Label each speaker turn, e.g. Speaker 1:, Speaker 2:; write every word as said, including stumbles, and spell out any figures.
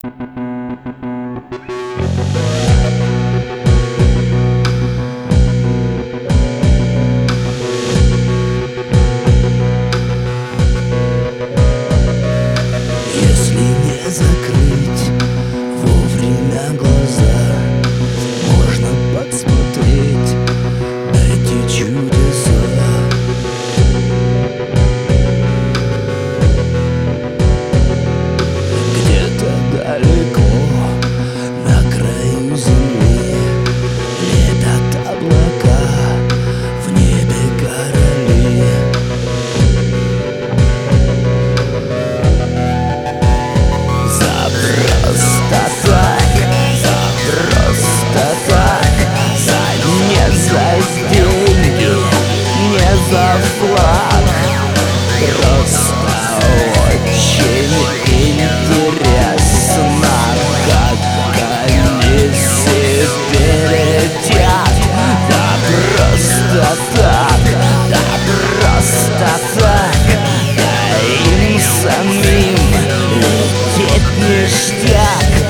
Speaker 1: Если не закрыть вовремя глаза, можно подсмотреть эти чудеса. Где-то далеко на краю земли летят облака, в небе короли. За просто так, за просто так, за не за деньги, не за флаг, просто очень интересно, как они себе летят. Да просто так, да просто так, да им самим лететь ништяк.